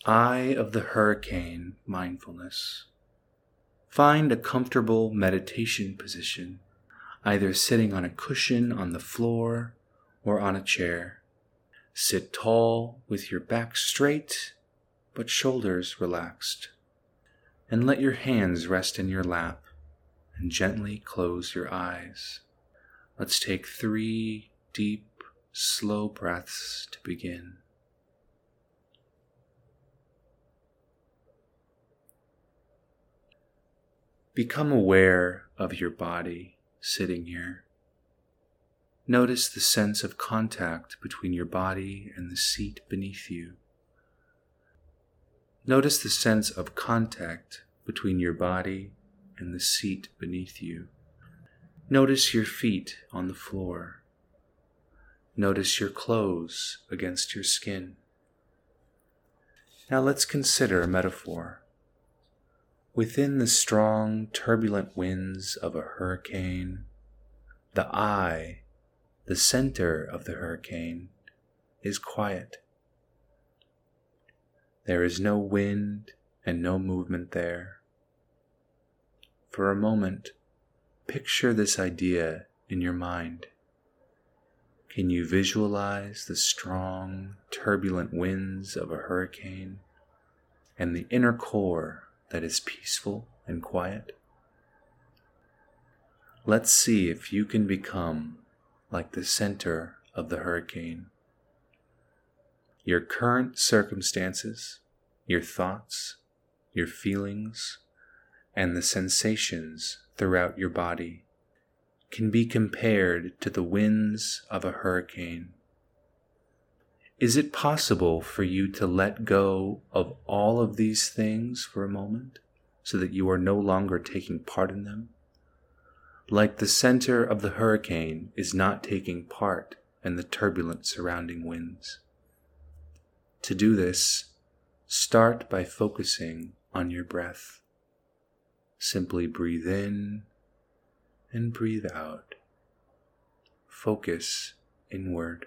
Eye of the Hurricane Mindfulness. Find a comfortable meditation position, either sitting on a cushion on the floor or on a chair. Sit tall with your back straight but shoulders relaxed, and let your hands rest in your lap and gently close your eyes. Let's take 3 deep, slow breaths to begin. Become aware of your body sitting here. Notice the sense of contact between your body and the seat beneath you. Notice the sense of contact between your body and the seat beneath you. Notice your feet on the floor. Notice your clothes against your skin. Now let's consider a metaphor. Within the strong, turbulent winds of a hurricane, the eye, the center of the hurricane, is quiet. There is no wind and no movement there. For a moment, picture this idea in your mind. Can you visualize the strong, turbulent winds of a hurricane and the inner core that is peaceful and quiet? Let's see if you can become like the center of the hurricane. Your current circumstances, your thoughts, your feelings, and the sensations throughout your body can be compared to the winds of a hurricane. Is it possible for you to let go of all of these things for a moment so that you are no longer taking part in them? Like the center of the hurricane is not taking part in the turbulent surrounding winds. To do this, start by focusing on your breath. Simply breathe in and breathe out. Focus inward.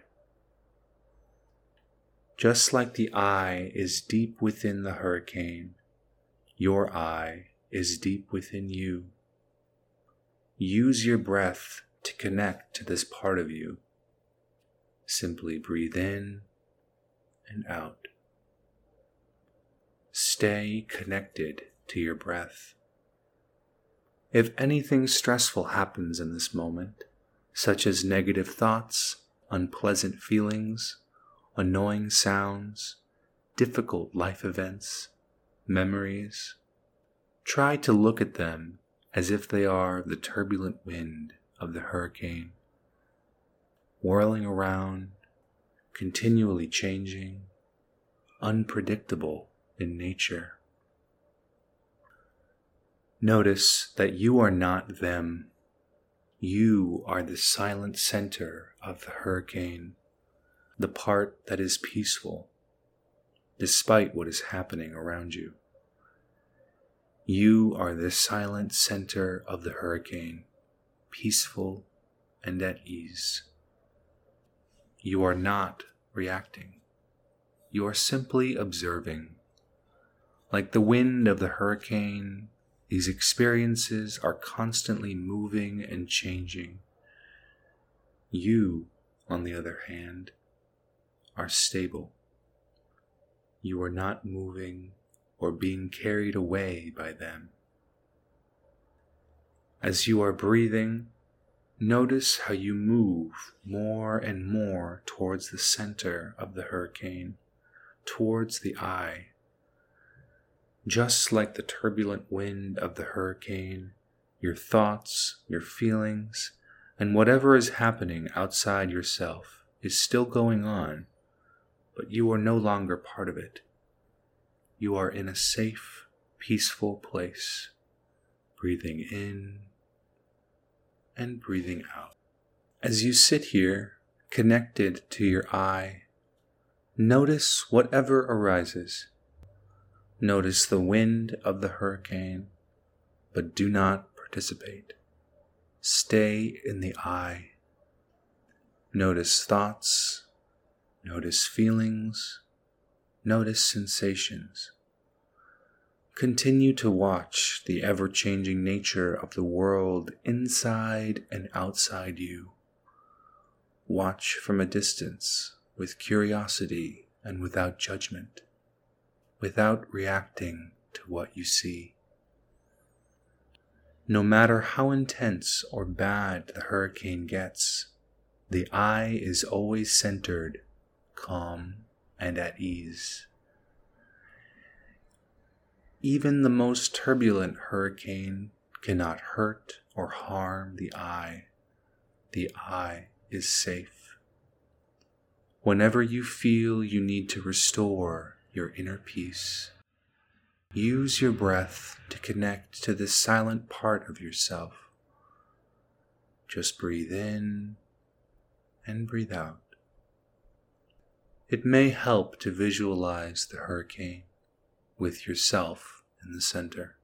Just like the eye is deep within the hurricane, your eye is deep within you. Use your breath to connect to this part of you. Simply breathe in and out. Stay connected to your breath. If anything stressful happens in this moment, such as negative thoughts, unpleasant feelings, annoying sounds, difficult life events, memories, try to look at them as if they are the turbulent wind of the hurricane, whirling around, continually changing, unpredictable in nature. Notice that you are not them. You are the silent center of the hurricane, the part that is peaceful, despite what is happening around you. You are the silent center of the hurricane, peaceful and at ease. You are not reacting. You are simply observing. Like the wind of the hurricane, these experiences are constantly moving and changing. You, on the other hand, are stable. You are not moving or being carried away by them. As you are breathing, notice how you move more and more towards the center of the hurricane, towards the eye. Just like the turbulent wind of the hurricane, your thoughts, your feelings, and whatever is happening outside yourself is still going on, but you are no longer part of it. You are in a safe, peaceful place, breathing in and breathing out. As you sit here, connected to your eye, notice whatever arises. Notice the wind of the hurricane, but do not participate. Stay in the eye. Notice thoughts, notice feelings, Notice sensations. Continue to watch the ever-changing nature of the world inside and outside you. Watch from a distance with curiosity and without judgment, without reacting to what you see. No matter how intense or bad the hurricane gets, the eye is always centered, calm, and at ease. Even the most turbulent hurricane cannot hurt or harm the eye. The eye is safe. Whenever you feel you need to restore your inner peace, use your breath to connect to this silent part of yourself. Just breathe in and breathe out. It may help to visualize the hurricane with yourself in the center.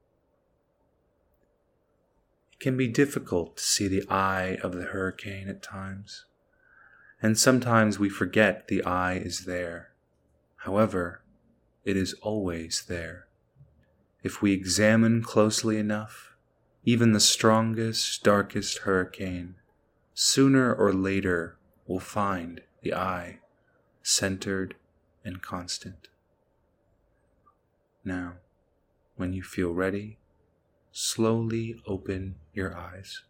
It can be difficult to see the eye of the hurricane at times, and sometimes we forget the eye is there. However, it is always there. If we examine closely enough, even the strongest, darkest hurricane, sooner or later will find the eye centered and constant. Now, when you feel ready, slowly open your eyes.